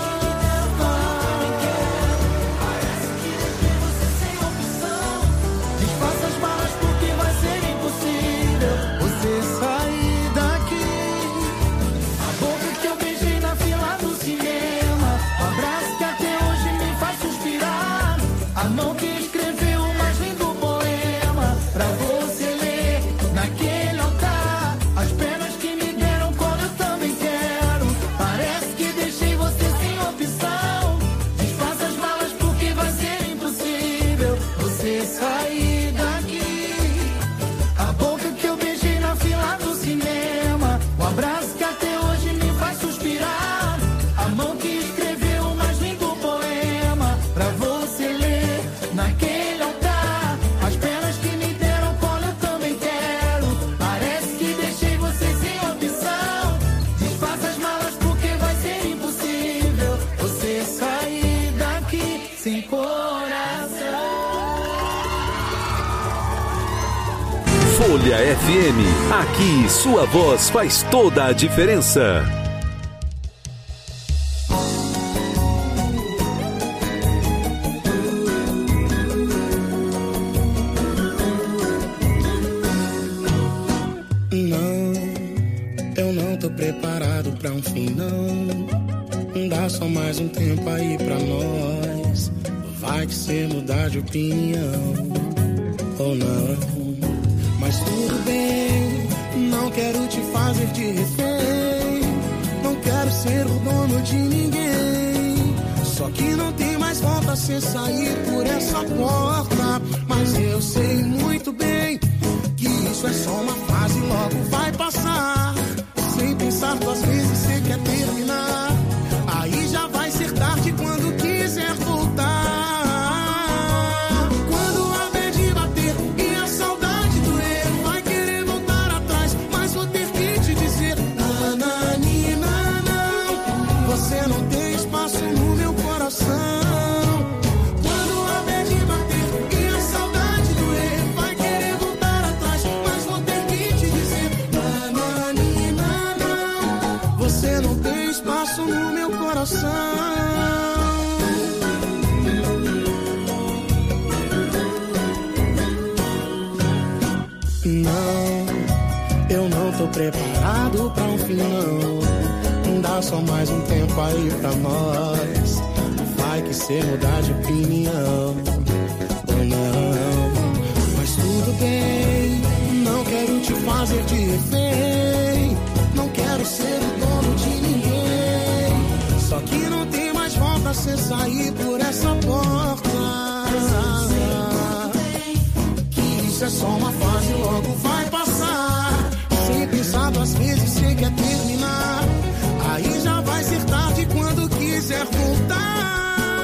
Parece que deixei você sem opção. Desfaça as malas porque vai ser impossível você sair daqui. A boca que eu beijei na fila do cinema, o abraço que até hoje me faz suspirar, a mão que escreveu o mais lindo poema pra você ler naquele altar. As pernas que me deram colo eu também quero, parece que deixei você sem opção. Desfaça as malas porque vai ser impossível você sair daqui. A boca que eu beijei na fila do cinema, o abraço que até hoje me faz suspirar, a mão que escreveu o mais lindo poema pra você ler naquele altar. As pernas que me deram colo eu também quero, parece que deixei você sem opção. Desfaça as malas porque vai ser impossível você sair daqui sem coração. Folha FM, aqui sua voz faz toda a diferença. Não, eu não tô preparado pra um fim, não. Dá só mais um tempo aí pra nós. Vai que cê mudar de opinião ou não. Mas tudo bem, não quero te fazer de refém. Não quero ser o dono de ninguém. Só que não tem mais volta se sair por essa porta. Mas eu sei muito bem que isso é só uma fase, logo vai passar. Sem pensar duas vezes, você quer terminar. Aí já vai ser tarde quando quiser voltar. Quando a bad bater e a saudade doer, vai querer voltar atrás, mas vou ter que te dizer: nananina, não, você não tem espaço no meu coração. Quando a bad bater e a saudade doer, vai querer voltar atrás, mas vou ter que te dizer: nananina, não, você não tem espaço no meu coração. tô preparado pra um fim, não. Dá só mais um tempo aí pra nós. Vai que cê mudar de opinião ou não. Mas tudo bem, não quero te fazer de refém. Não quero ser o dono de ninguém. Só que não tem mais volta cê sair por essa porta. Que isso é só uma fase, logo vai passar. Sem pensar duas vezes, cê quer terminar. Aí já vai ser tarde quando quiser voltar.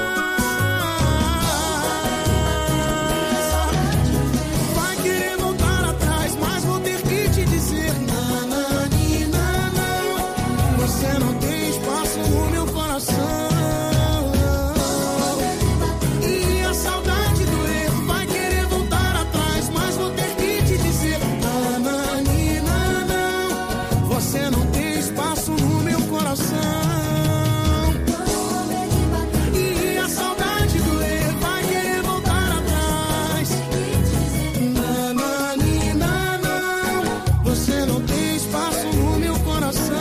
Vai querer voltar atrás, mas vou ter que te dizer nananina, não. Você não tem espaço no meu coração. E a saudade doer. Vai querer voltar atrás, mas vou ter que te dizer nananina, não. Você não tem espaço no meu coração. E a saudade doer. Vai querer voltar atrás. Nananina, não. Você não tem espaço no meu coração.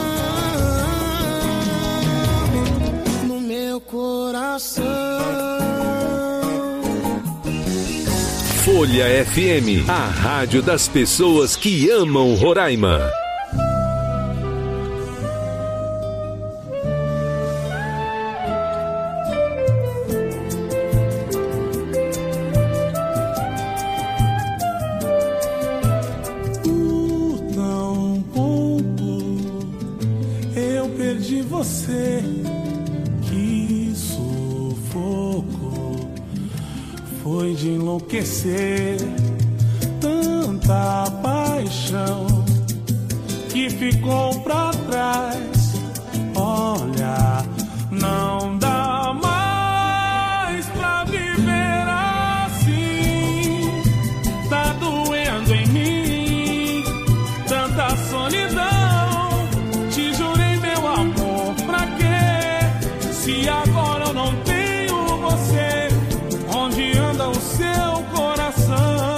No meu coração. Folha FM, a rádio das pessoas que amam Roraima. Por tão pouco eu perdi você. Que sufoco foi de enlouquecer. Tanta paixão que ficou pra trás. Olha, não dá mais pra viver assim. Tá doendo em mim tanta solidão. Te jurei, meu amor, pra quê? Se agora eu não tenho você, onde anda o seu coração?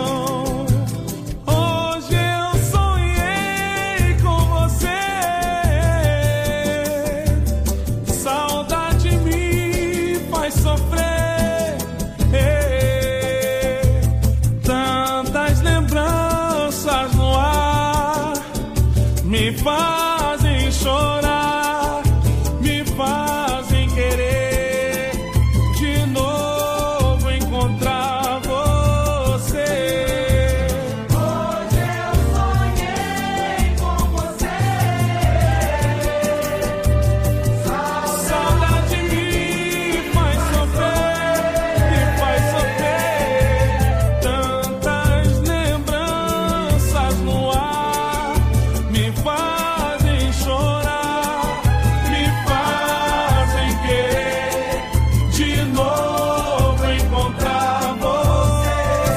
Hoje eu sonhei com você. Saudade me faz sofrer. Tantas lembranças no ar me fazem chorar, me fazem querer de novo encontrar você. Hoje eu sonhei com você. Saudade me faz sofrer, me faz sofrer. Tantas lembranças no ar me fazem chorar, me fazem querer de novo encontrar você.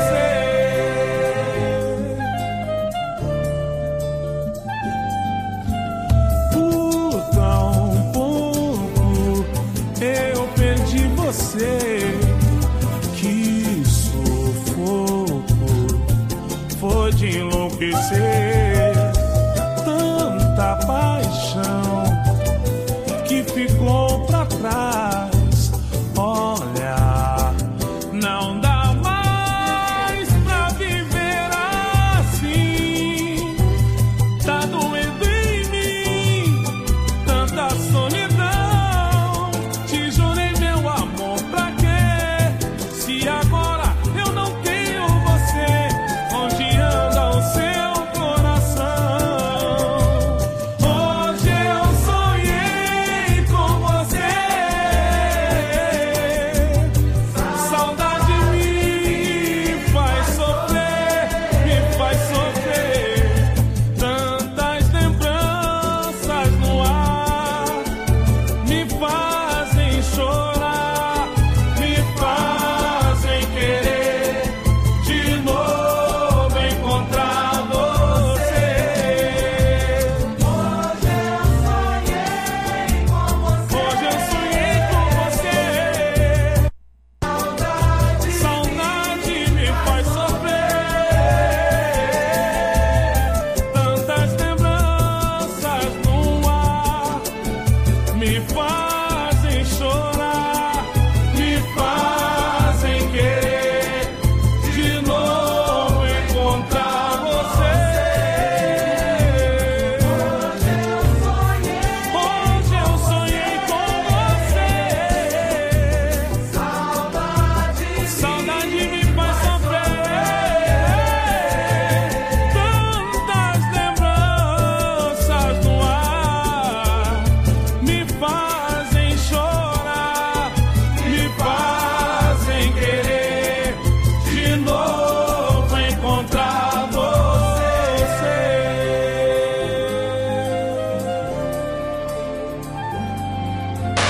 Por tão pouco eu perdi você. Que sufoco foi de enlouquecer. Tanta paixão que ficou pra trás. Olha, não dá mais pra viver assim. Tá doendo em mim tanta solidão. Te jurei, meu amor, pra quê? Se agora eu não tenho você, onde anda o seu coração?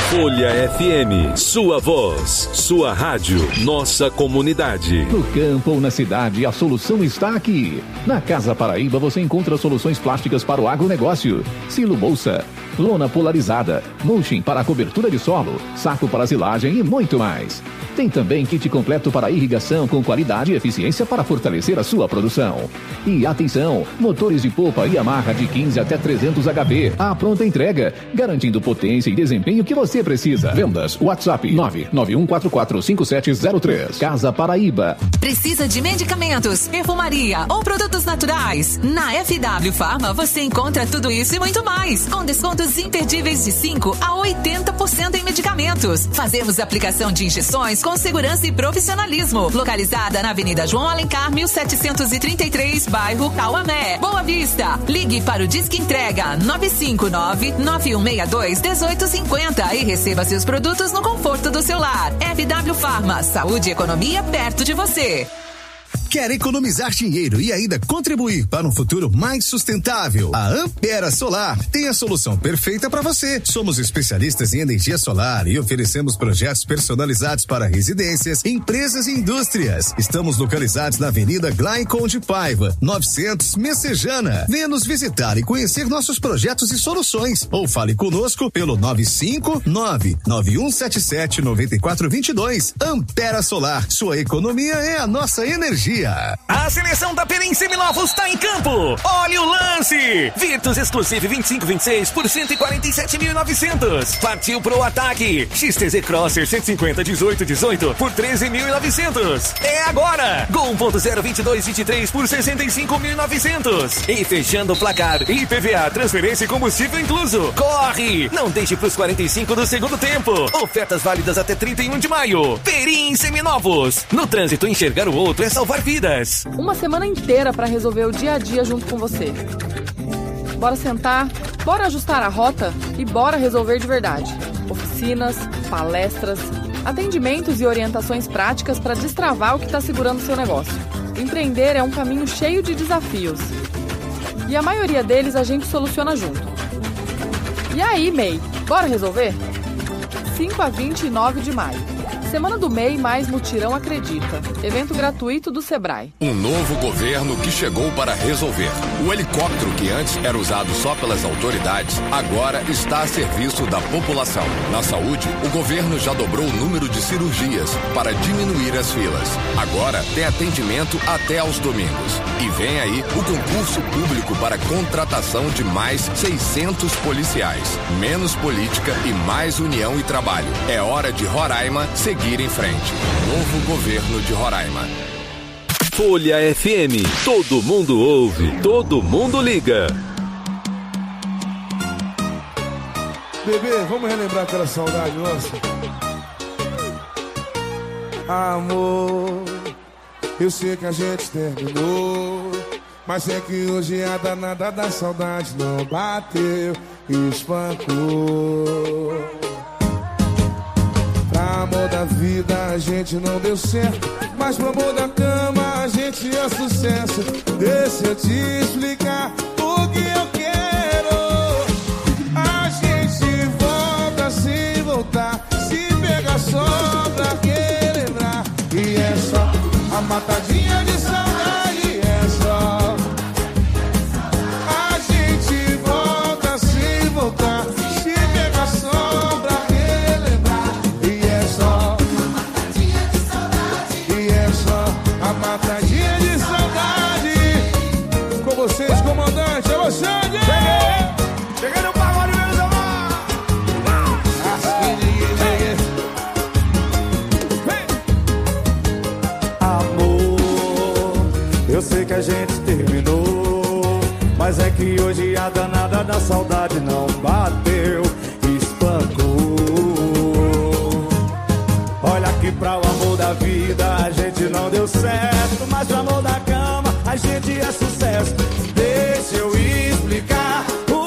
Folha FM, sua voz, sua rádio, nossa comunidade. No campo ou na cidade, a solução está aqui. Na Casa Paraíba você encontra soluções plásticas para o agronegócio. Silo bolsa, lona polarizada, mulching para a cobertura de solo, saco para silagem e muito mais. Tem também kit completo para irrigação com qualidade e eficiência para fortalecer a sua produção. E atenção, motores de polpa e amarra de 15 até 300 HP. A pronta entrega, garantindo potência e desempenho que você precisa. Vendas, WhatsApp 991445703. Casa Paraíba. Precisa de medicamentos, perfumaria ou produtos naturais? Na FW Pharma você encontra tudo isso e muito mais, com descontos imperdíveis de 5 a 80% em medicamentos. Fazemos aplicação de injeções com segurança e profissionalismo. Localizada na Avenida João Alencar, 1733, bairro Cauamé, Boa Vista. Ligue para o Disque Entrega 959-9162-1850 e receba seus produtos no conforto do seu lar. FW Pharma, saúde e economia perto de você. Quer economizar dinheiro e ainda contribuir para um futuro mais sustentável? A Ampera Solar tem a solução perfeita para você. Somos especialistas em energia solar e oferecemos projetos personalizados para residências, empresas e indústrias. Estamos localizados na Avenida Glaicon de Paiva, 900 Messejana. Venha nos visitar e conhecer nossos projetos e soluções. Ou fale conosco pelo 959-9177-9422. Ampera Solar, sua economia é a nossa energia. A seleção da Perim Seminovos está em campo. Olha o lance. Virtus Exclusive 2526 por 147.900. Partiu pro ataque. XTZ Crosser 150 1818 por 13.900. É agora. Gol 1.0 2223 por 65.900. E fechando o placar, IPVA, transferência e combustível incluso. Corre. Não deixe pros 45 do segundo tempo. Ofertas válidas até 31 de maio. Perim Seminovos. No trânsito, enxergar o outro é salvar vidas. Uma semana inteira para resolver o dia a dia junto com você. Bora sentar, bora ajustar a rota e bora resolver de verdade. Oficinas, palestras, atendimentos e orientações práticas para destravar o que está segurando seu negócio. Empreender é um caminho cheio de desafios. E a maioria deles a gente soluciona junto. E aí, MEI, bora resolver? 5 a 29 de maio. Semana do MEI mais Mutirão Acredita. Evento gratuito do Sebrae. Um novo governo que chegou para resolver. O helicóptero que antes era usado só pelas autoridades, agora está a serviço da população. Na saúde, o governo já dobrou o número de cirurgias para diminuir as filas. Agora tem atendimento até aos domingos. E vem aí o concurso público para contratação de mais 600 policiais. Menos política e mais união e trabalho. É hora de Roraima seguir em frente. Novo governo de Roraima. Folha FM. Todo mundo ouve, todo mundo liga. Bebê, vamos relembrar aquela saudade nossa? Amor, eu sei que a gente terminou, mas é que hoje a danada da saudade não bateu e espancou. Pra amor da vida a gente não deu certo, mas pro amor da cama a gente é sucesso. Deixa eu te explicar o que eu quero. A gente volta sem voltar, se pegar só pra relembrar. E é só a matadinha de saudade, é só. A gente volta sem voltar, se pegar só pra relembrar. E é só a matadinha de saudade. Com vocês, comandante, é você, cheguei no pagode, meus amor. Assim ninguém chega. Amor, eu sei que a gente terminou, mas é que hoje a danada da saudade não bateu, espancou. Olha que pra o amor da vida a gente não deu certo, mas pro amor